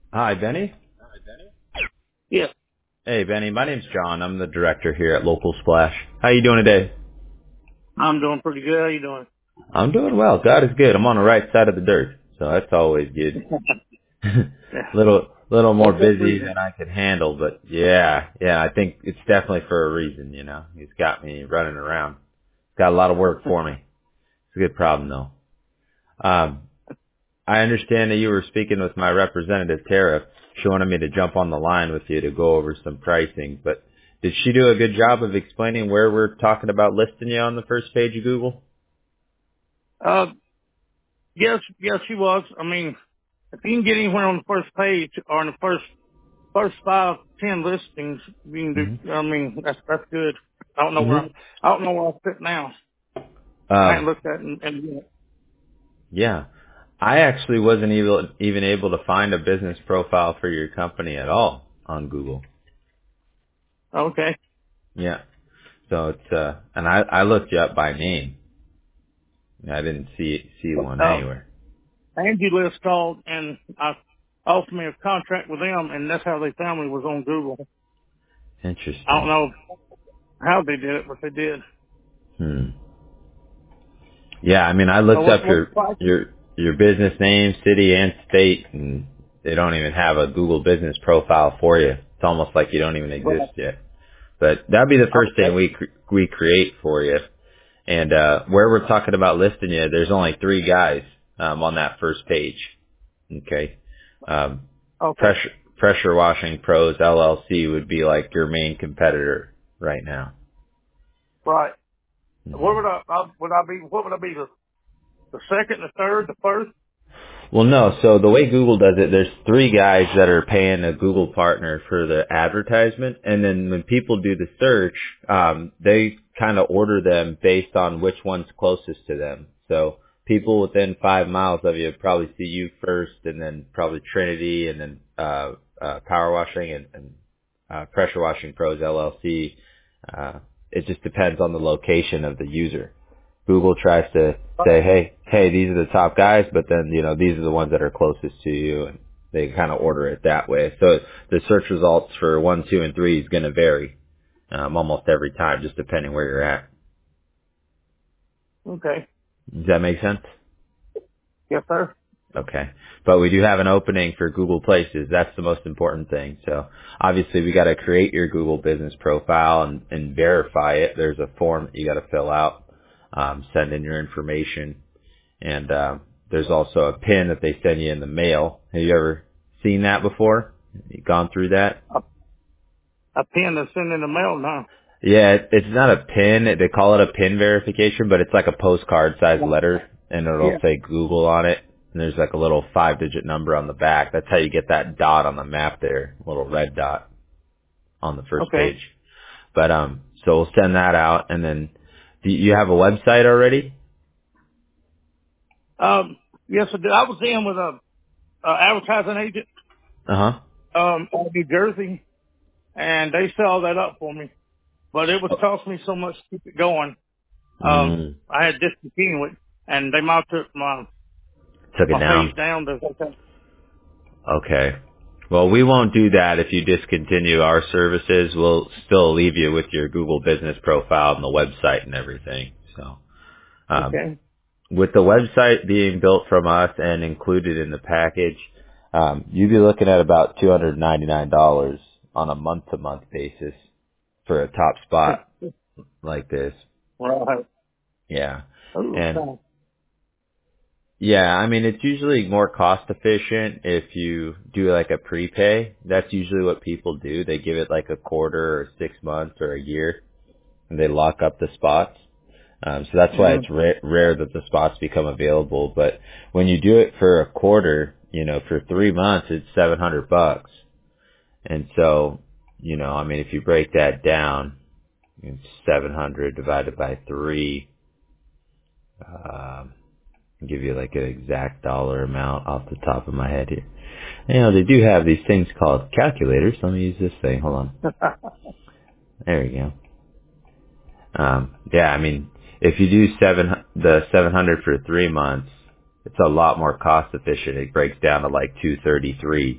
Hi, Benny. Yeah, Hey, Benny. My name's John. I'm the director here at Local Splash. How you doing today? I'm doing pretty good. How you doing? I'm doing well. God is good. I'm on the right side of the dirt, so that's always good. Yeah. little more What's that busy reason? than I could handle, but yeah. I think it's definitely for a reason. He's got me running around. Got a lot of work for me. It's a good problem though. Um, I understand that you were speaking with my representative, Tara. She wanted me to jump on the line with you to go over some pricing, but did she do a good job of explaining where we're talking about listing you on the first page of Google? Uh, yes, she was. I mean, if you can get anywhere on the first page or in the first 5, 10 listings, you can hmm do. I mean, that's good. I don't know hmm where I don't know where I sit now. I Um, ain't looked at it and yeah. I actually wasn't even able to find a business profile for your company at all on Google. okay. Yeah. So it's, and I looked you up by name. I didn't see one anywhere. Angie List called and I offered me a contract with them, and that's how they found me was on Google. I don't Interesting. know how they did it, but they did. Hmm. Yeah, I mean, I So looked up what's the price? your business name, city, and state, and they don't even have a Google business profile for you. It's almost like you don't even exist Well, yet. But that'd be the first thing okay. we create for you. And where we're talking about listing you, there's only 3 guys on that first page. Okay, um, Okay. pressure washing pros LLC would be like your main competitor right now. Right. Mhm. What would what would I be, the second, the third, the first? Well, no. So the way Google does it, there's 3 guys that are paying a Google partner for the advertisement, and then when people do the search, they kind of order them based on which one's closest to them. So people within 5 miles of you probably see you first, and then probably Trinity, and then Power Washing and Pressure Washing Pros LLC. It just depends on the location of the user. Google tries to say, hey, these are the top guys, but then, these are the ones that are closest to you, and they kind of order it that way. So the search results for 1, 2, and 3 is going to vary, almost every time, just depending where you're at. Okay. Does that make sense? Yes, sir. Okay. But we do have an opening for Google Places. That's the most important thing. So obviously we got to create your Google business profile and verify it. There's a form that you got to fill out, send in your information. And there's also a pin that they send you in the mail. Have you ever seen that before? You gone through that? A, a pen that's sent in the mail now. Yeah, it's not a pin. They call it a pin verification, but it's like a postcard sized letter, and it'll Yeah. say Google on it. And there's like a little 5-digit number on the back. That's how you get that dot on the map there, a little red dot on the first Okay. page. But so we'll send that out, and then do you have a website already? Yes, I did. I was in with a advertising agent, Uh huh. in New Jersey, and they set all that up for me. But it was costing me so much to keep it going. Mm, I had discontinued it, and they might took took it my down. page down to okay. Okay. Well, we won't do that if you discontinue our services. We'll still leave you with your Google business profile and the website and everything. So, Okay. with the website being built from us and included in the package, you'd be looking at about $299 on a month-to-month basis for a top spot like this. Right. Yeah. Ooh, And okay. yeah, I mean, it's usually more cost efficient if you do like a prepay. That's usually what people do. They give it like a quarter or 6 months or a year, and they lock up the spots. So that's why Mm-hmm. it's rare that the spots become available. But when you do it for a quarter, for 3 months, it's $700. And so, I mean, if you break that down, it's 700 divided by 3. Um, I'll give you like an exact dollar amount off the top of my head here. They do have these things called calculators. Let me use this thing. Hold on. There we go. Yeah, I mean, if you do the 700 for 3 months, it's a lot more cost efficient. It breaks down to like 233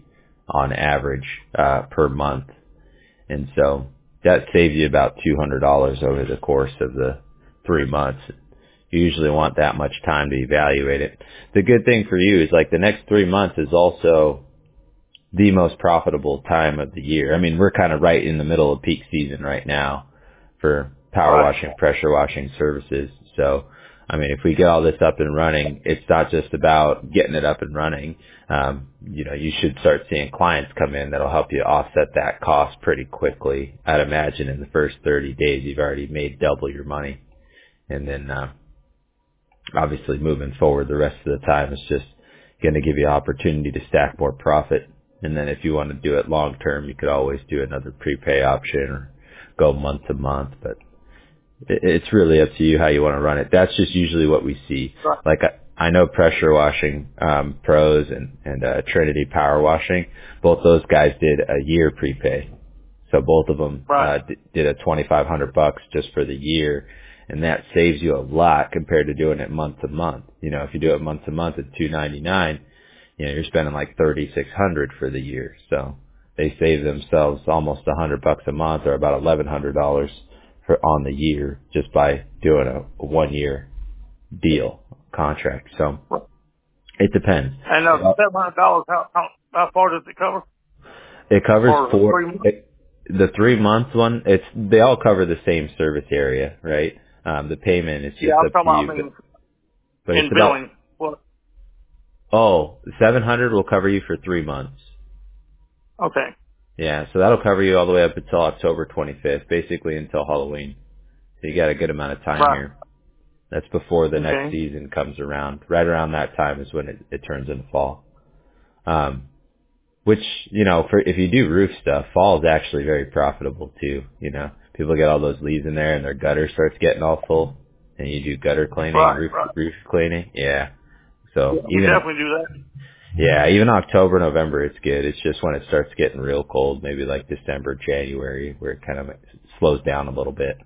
on average per month. And so that saves you about $200 over the course of the 3 months. You usually want that much time to evaluate it. The good thing for you is like the next 3 months is also the most profitable time of the year. I mean, we're kind of right in the middle of peak season right now for power washing, pressure washing services. So, I mean, if we get all this up and running, it's not just about getting it up and running. You should start seeing clients come in that'll help you offset that cost pretty quickly. I'd imagine in the first 30 days, you've already made double your money. And then, obviously moving forward, the rest of the time is just going to give you opportunity to stack more profit. And then if you want to do it long term, you could always do another prepay option or go month to month, but it's really up to you how you want to run it. That's just usually what we see. Like I know Pressure Washing Pros and Trinity Power Washing, both those guys did a year prepay. So both of them did a $2,500 just for the year, and that saves you a lot compared to doing it month to month. If you do it month to month at $299, you're spending like $3,600 for the year. So they save themselves almost $100 a month, or about $1,100 on the year, just by doing a 1 year deal contract. So it depends. And $700, how far does it cover? It covers the 3 month one. They all cover the same service area, right? The payment is just up to you. But in it's billing. the 700 will cover you for 3 months. Okay. Yeah, so that'll cover you all the way up until October 25th, basically until Halloween. So you got a good amount of time here. That's before the next season comes around. Right around that time is when it turns into fall. Which, if you do roof stuff, fall is actually very profitable too. People get all those leaves in there and their gutter starts getting all full, and you do gutter cleaning, roof cleaning. Yeah. So you definitely do that. Yeah, even October, November, it's good. It's just when it starts getting real cold, maybe like December, January, where it kind of slows down a little bit.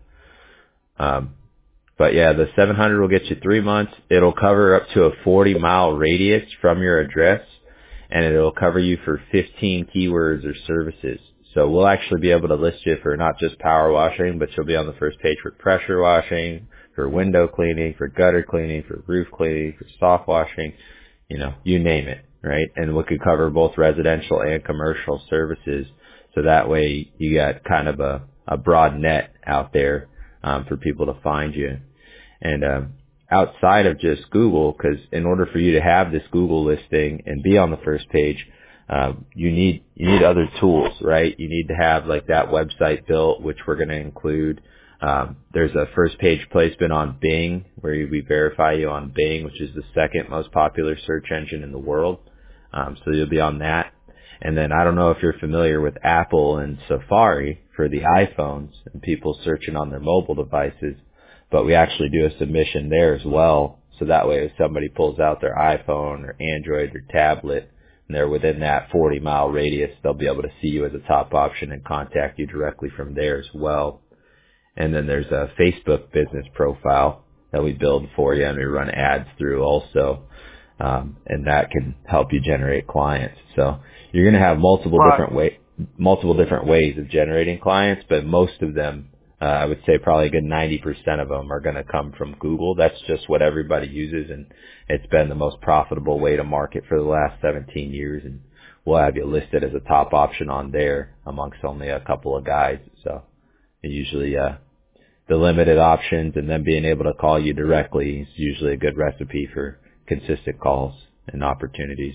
But yeah, the 700 will get you 3 months. It'll cover up to a 40-mile radius from your address, and it'll cover you for 15 keywords or services. So we'll actually be able to list you for not just power washing, but you'll be on the first page for pressure washing, for window cleaning, for gutter cleaning, for roof cleaning, for soft washing, you name it, right? And we could cover both residential and commercial services. So that way you got kind of a broad net out there for people to find you. And outside of just Google, because in order for you to have this Google listing and be on the first page, you need other tools, right? You need to have like that website built, which we're going to include. There's a first page placement on Bing, where we verify you on Bing, which is the second most popular search engine in the world. So you'll be on that. And then I don't know if you're familiar with Apple and Safari for the iPhones and people searching on their mobile devices, but we actually do a submission there as well. So that way if somebody pulls out their iPhone or Android or tablet and they're within that 40-mile radius, they'll be able to see you as a top option and contact you directly from there as well. And then there's a Facebook business profile that we build for you and we run ads through also. And that can help you generate clients. So you're going to have multiple different ways of generating clients, but most of them, I would say probably a good 90% of them are going to come from Google. That's just what everybody uses, and it's been the most profitable way to market for the last 17 years. And we'll have you listed as a top option on there amongst only a couple of guys. So usually, the limited options and then being able to call you directly is usually a good recipe for consistent calls and opportunities.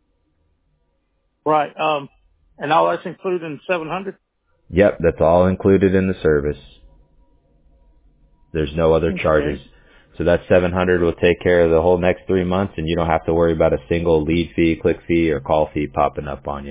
Right. And all that's included in 700? Yep, that's all included in the service. There's no other charges. So that 700 will take care of the whole next 3 months, and you don't have to worry about a single lead fee, click fee, or call fee popping up on you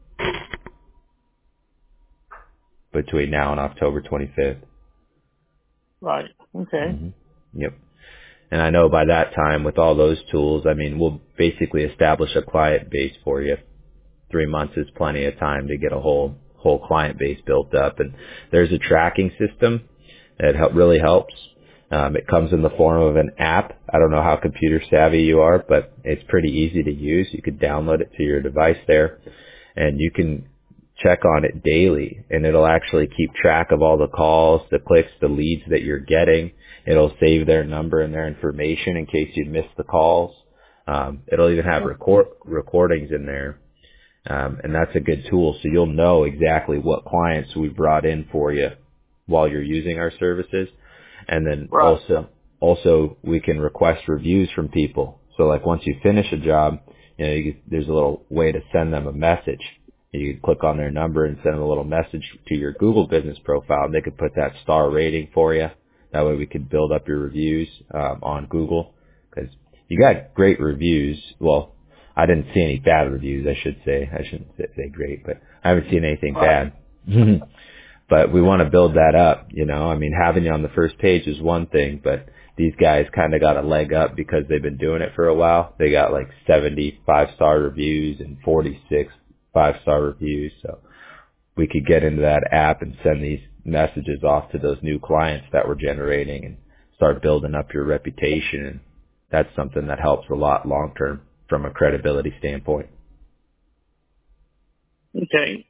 between now and October 25th. Right. Okay. Mm-hmm. Yep. And I know by that time, with all those tools, I mean, we'll basically establish a client base for you. 3 months is plenty of time to get a whole client base built up. And there's a tracking system that really helps. It comes in the form of an app. I don't know how computer savvy you are, but it's pretty easy to use. You could download it to your device there. and you can check on it daily, and it'll actually keep track of all the calls, the clicks, the leads that you're getting. It'll save their number and their information in case you miss the calls. It'll even have recordings in there. And that's a good tool. So you'll know exactly what clients we brought in for you while you're using our services. And then also we can request reviews from people. So like once you finish a job, there's a little way to send them a message. You can click on their number and send them a little message to your Google business profile, and they could put that star rating for you. That way we could build up your reviews on Google, because you got great reviews. Well, I didn't see any bad reviews, I should say. I shouldn't say great, but I haven't seen anything bad. But we want to build that up, I mean, having you on the first page is one thing, but these guys kind of got a leg up because they've been doing it for a while. They got like 70 5-star reviews and 46 5-star reviews. So we could get into that app and send these messages off to those new clients that we're generating and start building up your reputation. And that's something that helps a lot long term from a credibility standpoint. Okay.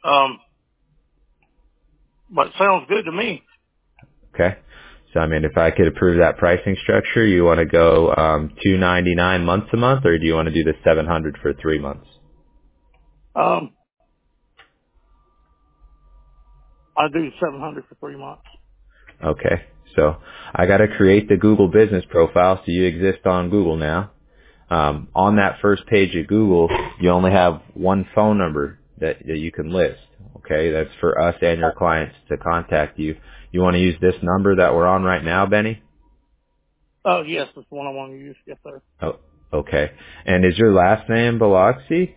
But sounds good to me. Okay. So, I mean, if I could approve that pricing structure, you want to go $299 month to month, or do you want to do the $700 for 3 months? I do 700 for 3 months. Okay. So I got to create the Google business profile, so you exist on Google now. On that first page of Google, you only have one phone number that you can list. Okay. That's for us and your clients to contact you. You want to use this number that we're on right now, Benny? Oh, yes, that's the one I want to use. Yes, sir. Oh, okay. And is your last name Biloxi?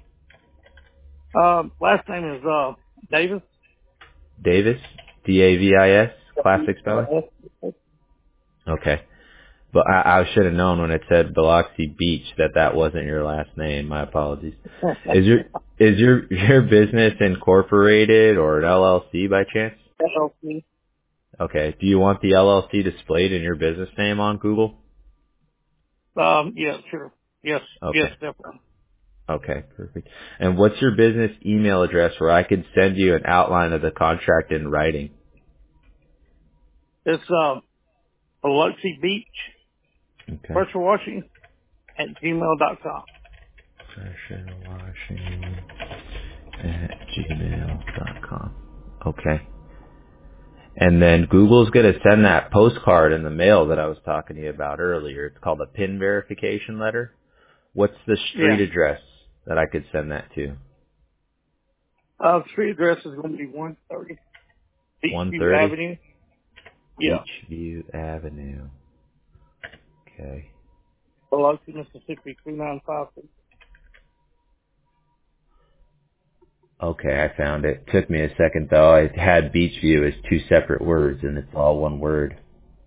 Last name is, Davis. Davis? D-A-V-I-S? Classic spelling? Okay. But I should have known when it said Biloxi Beach that wasn't your last name. My apologies. Is your business incorporated or an LLC by chance? LLC. Okay. Do you want the LLC displayed in your business name on Google? Yeah, sure. Yes. Okay. Yes, definitely. Okay, perfect. And what's your business email address where I could send you an outline of the contract in writing? It's, Biloxi Beach, Okay. pressure washing at gmail.com. pressurewashing@gmail.com. Okay. And then Google's going to send that postcard in the mail that I was talking to you about earlier. It's called a PIN verification letter. What's the street address that I could send that to? Street address is going to be 130 Beachview 130? Avenue. Yeah. Beachview Avenue. Okay. Biloxi, Mississippi, 395. Okay, I found it. Took me a second though. I had Beachview as two separate words and it's all one word.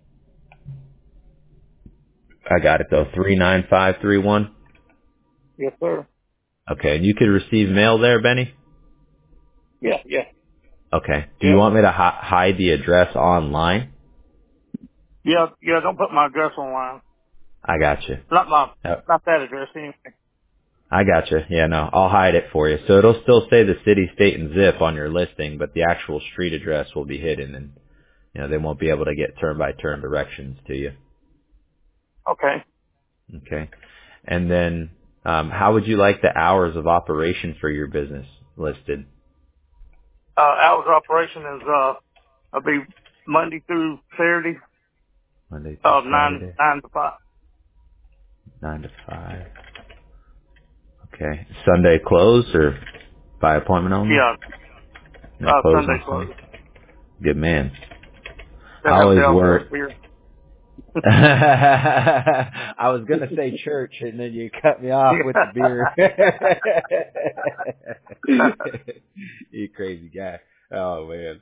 I got it though. 39531. Yes, sir. Okay, and you could receive mail there, Benny? Yeah. Okay. Do you want me to hide the address online? Yeah, don't put my address online. I got you. Not that address anyway. I got you. Yeah, no, I'll hide it for you. So it'll still say the city, state, and zip on your listing, but the actual street address will be hidden, and they won't be able to get turn-by-turn directions to you. Okay. Okay. And then, how would you like the hours of operation for your business listed? Hours of operation is I'll be Monday through Saturday. Monday through Saturday. 9 to 5. 9 to 5. Okay. Sunday closed or by appointment only? Yeah. Sunday closed. Good man. I always work. I was going to say church, and then you cut me off with the beer. You crazy guy. Oh man.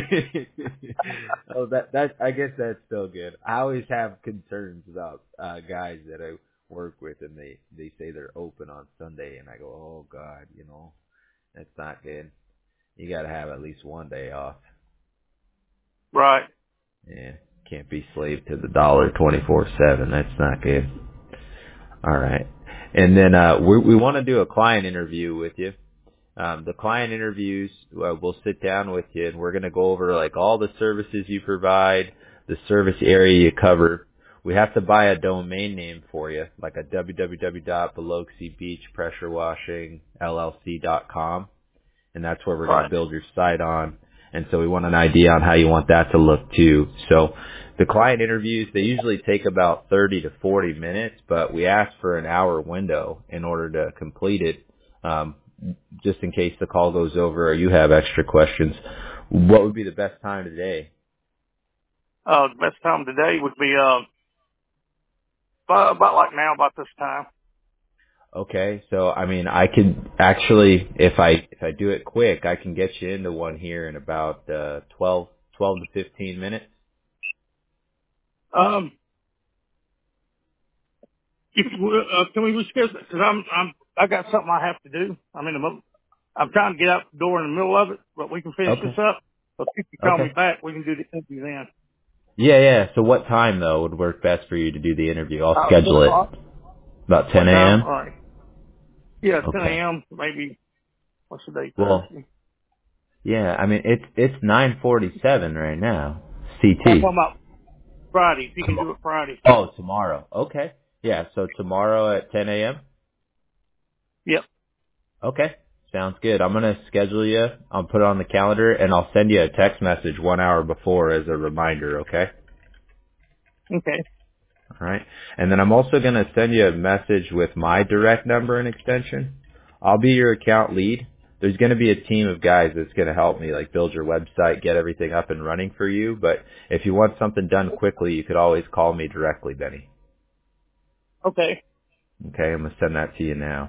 I guess that's still good. I always have concerns about guys that I work with, and they say they're open on Sunday, and I go, oh God, that's not good. You got to have at least one day off. Right. Yeah. Can't be slave to the dollar 24/7. That's not good. All right. And then we want to do a client interview with you. The client interviews, we'll sit down with you and we're going to go over like all the services you provide, the service area you cover. We have to buy a domain name for you, like a www.biloxibeachpressurewashingllc.com, and that's where we're going to build your site on. And so we want an idea on how you want that to look too. So the client interviews, they usually take about 30 to 40 minutes, but we ask for an hour window in order to complete it, just in case the call goes over or you have extra questions. What would be the best time today? The best time today would be about like now, about this time. Okay, so I mean, I could actually, if I do it quick, I can get you into one here in about 12 to 15 minutes. If can we reschedule? Because I got something I have to do. I'm trying to get out the door in the middle of it, but we can finish this Okay. up. But if you call me Okay. back, we can do the interview then. Yeah. So what time though would work best for you to do the interview? I'll schedule it. About 10 What time? a.m. All right. Yeah, 10 Okay. a.m. Maybe. What's the date? Well, Thursday. yeah. I mean, it's 9:47 right now. I'm CT. talking about Friday. If you can do it Friday. Oh, tomorrow. Okay. Yeah. So tomorrow at 10 a.m. Yep. Okay. Sounds good. I'm going to schedule you. I'll put it on the calendar and I'll send you a text message 1 hour before as a reminder. Okay. Okay. All right. And then I'm also going to send you a message with my direct number and extension. I'll be your account lead. There's going to be a team of guys that's going to help me like build your website, get everything up and running for you. But if you want something done quickly, you could always call me directly, Benny. Okay. Okay. I'm going to send that to you now.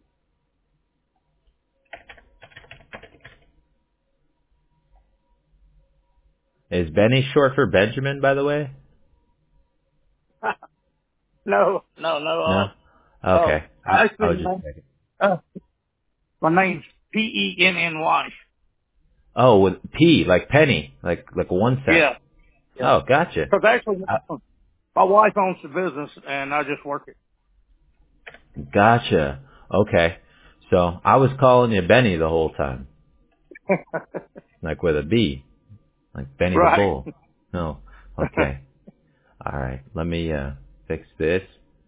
Is Benny short for Benjamin, by the way? No. No? Okay. I was Actually, just checking. my name's Penny. Oh, with P, like penny, like 1 cent. Yeah. Yeah. Oh, gotcha. Because actually, my wife owns the business, and I just work it. Gotcha. Okay. So I was calling you Benny the whole time, like with a B, like Benny the Right. Bull. No. Okay. All right. Let me fix this.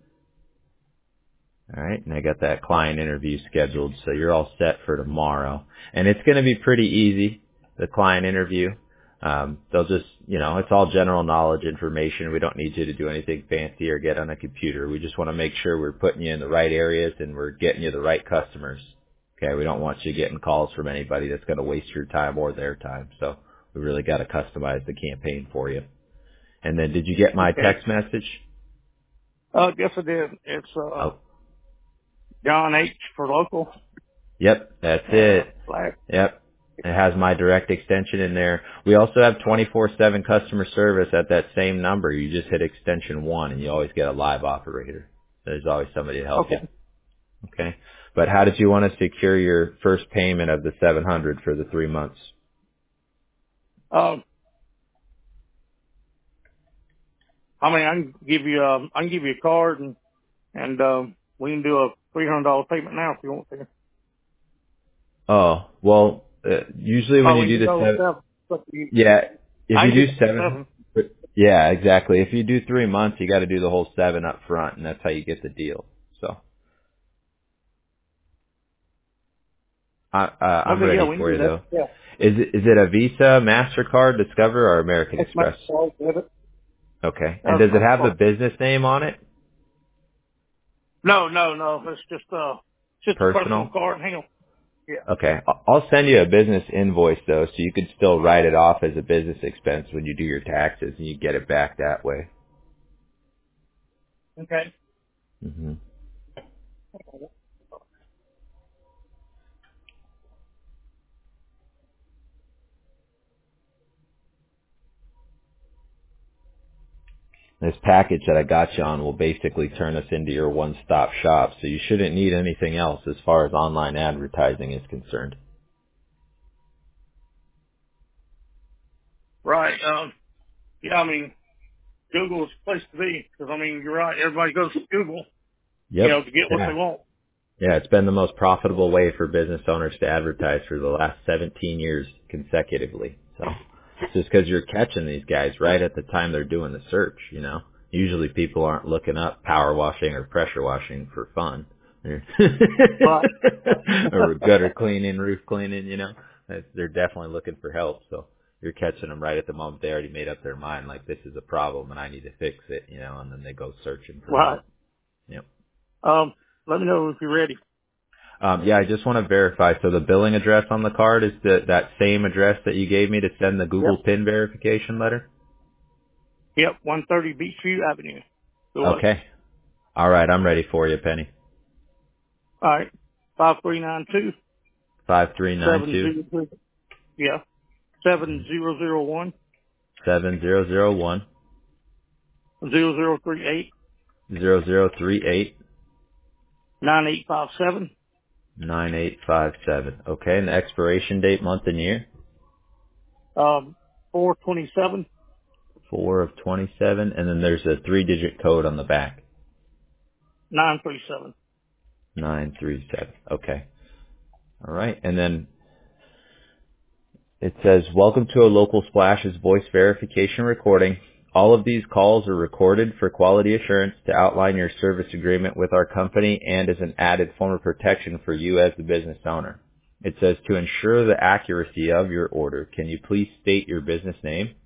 All right. And I got that client interview scheduled, so you're all set for tomorrow. And it's going to be pretty easy, the client interview. They'll just, it's all general knowledge information. We don't need you to do anything fancy or get on a computer. We just want to make sure we're putting you in the right areas and we're getting you the right customers. Okay. We don't want you getting calls from anybody that's going to waste your time or their time. So we really got to customize the campaign for you. And then did you get my Okay. text message? Yes, I did. It's Oh, John H. for local. yep. That's it. Black. Yep. It has my direct extension in there. We also have 24/7 customer service at that same number. You just hit extension 1 and you always get a live operator. There's always somebody to help you. Okay. Okay. But how did you want to secure your first payment of the 700 for the 3 months? I can give you a card and we can do a $300 payment now if you want to. Oh, well, usually when you We do can the go with 7, seven. But you, yeah, if I you can do do 7, 7. yeah, exactly. If you do 3 months, you got to do the whole 7 up front and that's how you get the deal. So, I'm Okay, yeah, ready we can for do you that. though. Yeah. Is it a Visa, MasterCard, Discover, or American That's my Express? debit. Okay. And That's does it my have the card. business name on it? No. It's just a personal Personal? card. Hang on. Yeah. Okay. I'll send you a business invoice though, so you could still write it off as a business expense when you do your taxes and you get it back that way. Okay. hmm This package that I got you on will basically turn us into your one-stop shop, so you shouldn't need anything else as far as online advertising is concerned. Right. Yeah, Google's the place to be because you're right. Everybody goes to Google, Yep. to get what they Yeah. want. Yeah, it's been the most profitable way for business owners to advertise for the last 17 years consecutively. So it's just because you're catching these guys right at the time they're doing the search, you know. Usually people aren't looking up power washing or pressure washing for fun. Right. Or gutter cleaning, roof cleaning, you know. They're definitely looking for help. So you're catching them right at the moment they already made up their mind, like this is a problem and I need to fix it, you know, and then they go searching for Right. help. Yep. Let me know if you're ready. Yeah, I just want to verify. So the billing address on the card is that same address that you gave me to send the Google Yep. PIN verification letter? Yep. 130 Beachview Avenue. So, Okay. All right, I'm ready for you, Penny. all right. 5392 5392 703. Yeah. 7001 7001 0038 0038 9857 9857. Okay, and the expiration date, month and year? 427 4 of 27, and then there's a 3-digit code on the back. 937. 937. Okay. All right, and then it says, welcome to a Local Splash's voice verification recording. All of these calls are recorded for quality assurance to outline your service agreement with our company and as an added form of protection for you as the business owner. It says, to ensure the accuracy of your order, can you please state your business name?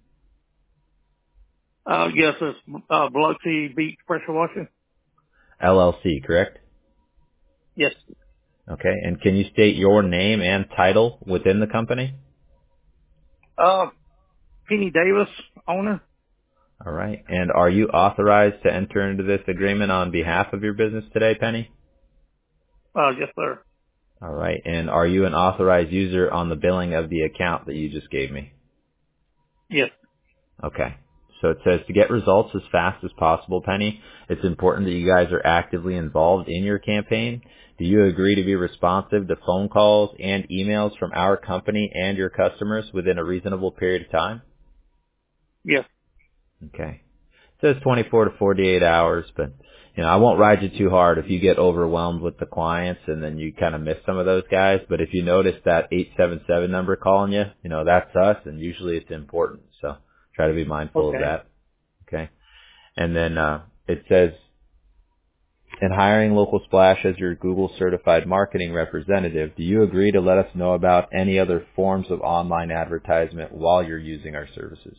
Yes, it's Biloxi Beach Pressure Washing. LLC, correct? Yes. Okay, and can you state your name and title within the company? Penny Davis, owner. All right, and are you authorized to enter into this agreement on behalf of your business today, Penny? Yes, sir. All right. And are you an authorized user on the billing of the account that you just gave me? Yes. Okay. So it says to get results as fast as possible, Penny, it's important that you guys are actively involved in your campaign. Do you agree to be responsive to phone calls and emails from our company and your customers within a reasonable period of time? Yes. Okay. It says 24 to 48 hours, but you know, I won't ride you too hard if you get overwhelmed with the clients and then you kind of miss some of those guys. But if you notice that 877 number calling you, you know, that's us, and usually it's important. So try to be mindful of Okay. that. Okay. And then it says, in hiring Local Splash as your Google certified marketing representative, do you agree to let us know about any other forms of online advertisement while you're using our services?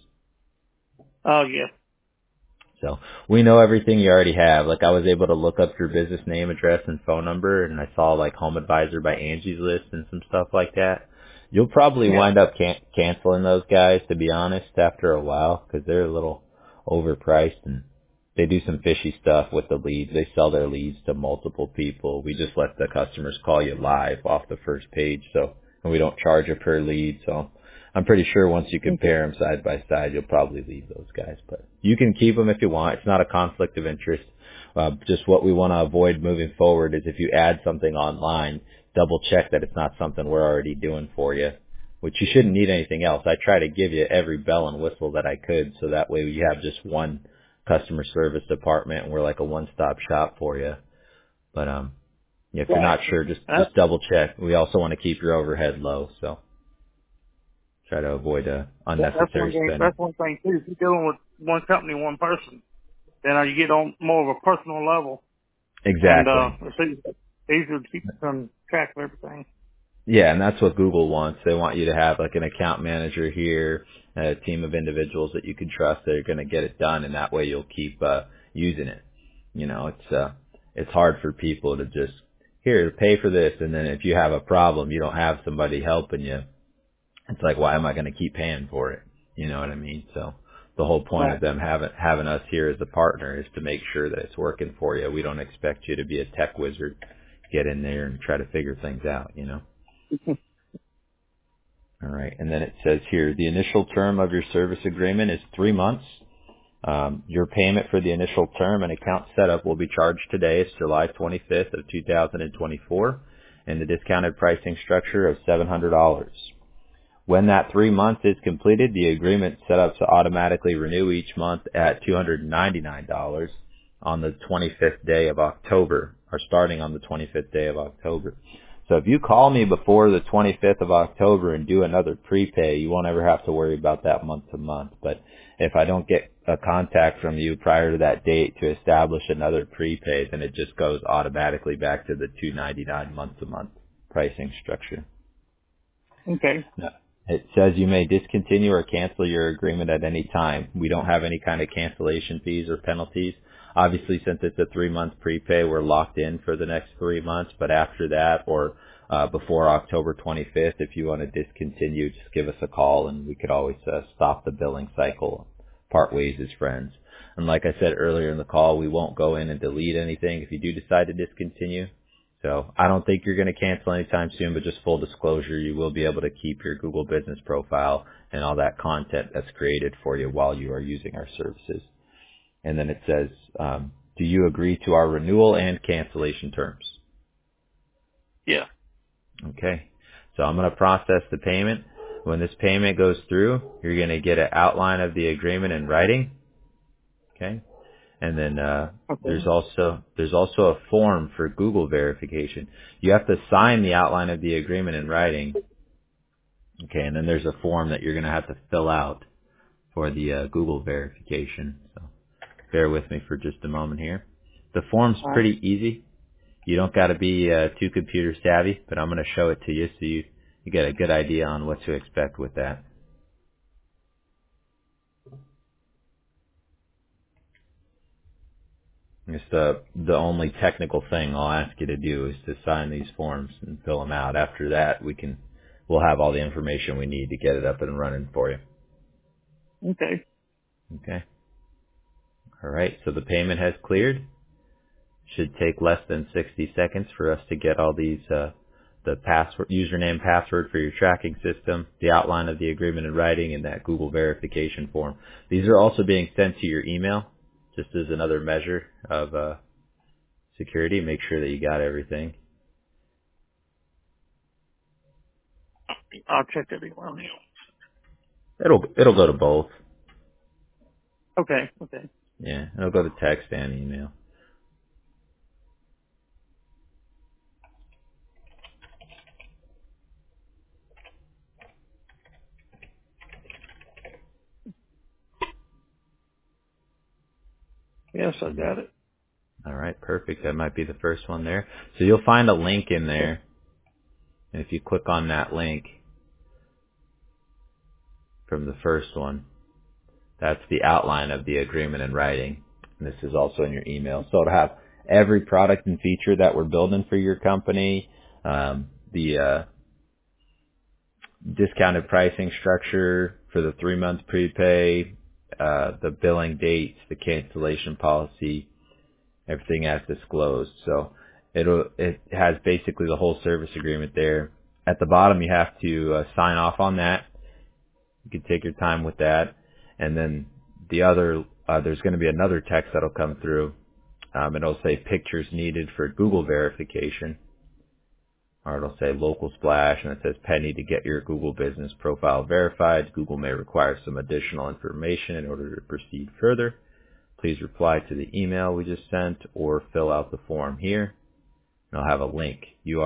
Yes. So we know everything you already have. Like I was able to look up your business name, address, and phone number, and I saw like Home Advisor by Angie's List and some stuff like that. You'll probably Yeah. wind up canceling those guys, to be honest, after a while, because they're a little overpriced and they do some fishy stuff with the leads. They sell their leads to multiple people. We just let the customers call you live off the first page, so and we don't charge a per lead. So I'm pretty sure once you compare them side by side, you'll probably leave those guys. But you can keep them if you want. It's not a conflict of interest. Just what we want to avoid moving forward is if you add something online, double check that it's not something we're already doing for you, which you shouldn't need anything else. I try to give you every bell and whistle that I could, so that way you have just one customer service department and we're like a one-stop shop for you. But if you're Right. not sure, just That's, double check. We also want to keep your overhead low, so try to avoid that's one unnecessary thing. spending. That's one thing too. If you're dealing with one company, one person, then you get on more of a personal level, and Exactly. it's easier to keep on track of everything. Yeah, and that's what Google wants. They want you to have like an account manager here, a team of individuals that you can trust that are going to get it done, and that way you'll keep using it. You know, it's hard for people to just here pay for this, and then if you have a problem, you don't have somebody helping you. It's like, why am I going to keep paying for it? You know what I mean? So the whole point of Right. them having us here as a partner is to make sure that it's working for you. We don't expect you to be a tech wizard, get in there and try to figure things out, you know? All right. And then it says here, the initial term of your service agreement is 3 months. Your payment for the initial term and account setup will be charged today. It's July 25th of 2024, and the discounted pricing structure of $700. When that 3 months is completed, the agreement set up to automatically renew each month at $299 on the 25th day of October are starting on the 25th day of October. So if you call me before the 25th of October and do another prepay, you won't ever have to worry about that month to month. But if I don't get a contact from you prior to that date to establish another prepay, then it just goes automatically back to the $2.99 month to month pricing structure. Okay. No. It says you may discontinue or cancel your agreement at any time. We don't have any kind of cancellation fees or penalties. Obviously, since it's a 3-month prepay, we're locked in for the next 3 months. But after that, or before October 25th, if you want to discontinue, just give us a call, and we could always stop the billing cycle, part ways as friends. And like I said earlier in the call, we won't go in and delete anything if you do decide to discontinue. So I don't think you're going to cancel anytime soon, but just full disclosure, you will be able to keep your Google Business Profile and all that content that's created for you while you are using our services. And then it says, do you agree to our renewal and cancellation terms? Yeah. Okay. So I'm going to process the payment. When this payment goes through, you're going to get an outline of the agreement in writing. Okay. And then Okay. there's also a form for Google verification. You have to sign the outline of the agreement in writing. Okay, and then there's a form that you're going to have to fill out for the Google verification. So bear with me for just a moment here. The form's pretty easy. You don't got to be too computer savvy, but I'm going to show it to you so you get a good idea on what to expect with that. It's the only technical thing I'll ask you to do is to sign these forms and fill them out. After that, we'll have all the information we need to get it up and running for you. Okay. Okay. All right. So the payment has cleared. Should take less than 60 seconds for us to get all these the password, username, password for your tracking system, the outline of the agreement in writing, and that Google verification form. These are also being sent to your email, just as another measure of security. Make sure that you got everything. I'll check that email. It'll go to both. Okay. Okay. Yeah, it'll go to text and email. Yes, I got it. All right, perfect. That might be the first one there. So you'll find a link in there. And if you click on that link from the first one, that's the outline of the agreement in writing. And this is also in your email. So it'll have every product and feature that we're building for your company, the discounted pricing structure for the 3-month prepay, the billing dates, the cancellation policy, everything as disclosed. So it has basically the whole service agreement there. At the bottom, you have to sign off on that. You can take your time with that. And then the other, there's going to be another text that'll come through. It'll say pictures needed for Google verification. Or it'll say local splash, and it says penny to get your Google business profile verified. Google may require some additional information in order to proceed further. Please reply to the email we just sent or fill out the form here. And I'll have a link,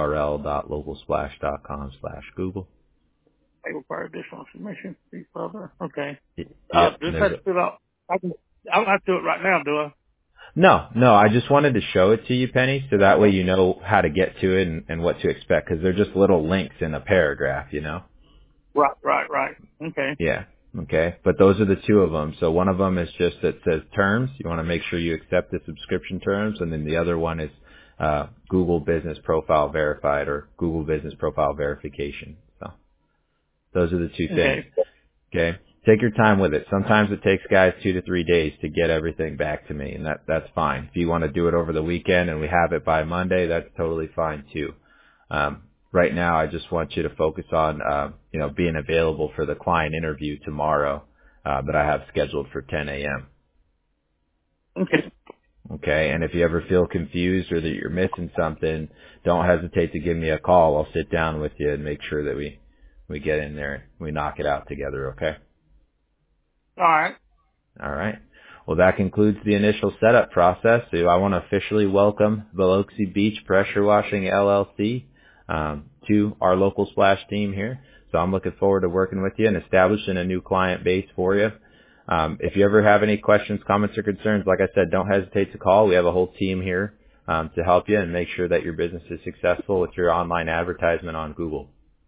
url.localsplash.com/Google. They require additional information. Please further. Okay. Yep. Just have to fill out. I don't have to do it right now, do I? No, I just wanted to show it to you, Penny, so that way you know how to get to it and what to expect, because they're just little links in a paragraph, you know? Right. Okay. Yeah. Okay. But those are the two of them. So one of them is just that says terms. You want to make sure you accept the subscription terms. And then the other one is Google Business Profile Verified or Google Business Profile Verification. So those are the two things. Okay. Take your time with it. Sometimes it takes guys 2 to 3 days to get everything back to me, and that's fine. If you want to do it over the weekend and we have it by Monday, that's totally fine too. Right now, I just want you to focus on, being available for the client interview tomorrow that I have scheduled for 10 a.m. Okay. Okay, and if you ever feel confused or that you're missing something, don't hesitate to give me a call. I'll sit down with you and make sure that we get in there and we knock it out together, okay? All right. All right. Well, that concludes the initial setup process. So I want to officially welcome Biloxi Beach Pressure Washing LLC to our local splash team here. So I'm looking forward to working with you and establishing a new client base for you. If you ever have any questions, comments, or concerns, like I said, don't hesitate to call. We have a whole team here to help you and make sure that your business is successful with your online advertisement on Google.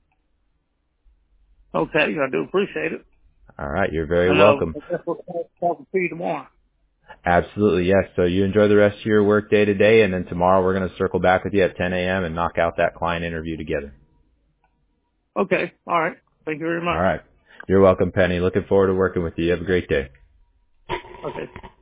Okay, I do appreciate it. All right, you're very And welcome. I guess we'll talk to you tomorrow. Absolutely, yes. So you enjoy the rest of your work day today, and then tomorrow we're going to circle back with you at 10 a.m. and knock out that client interview together. Okay, all right. Thank you very All much. right. You're welcome, Penny. Looking forward to working with you. You have a great day. Okay.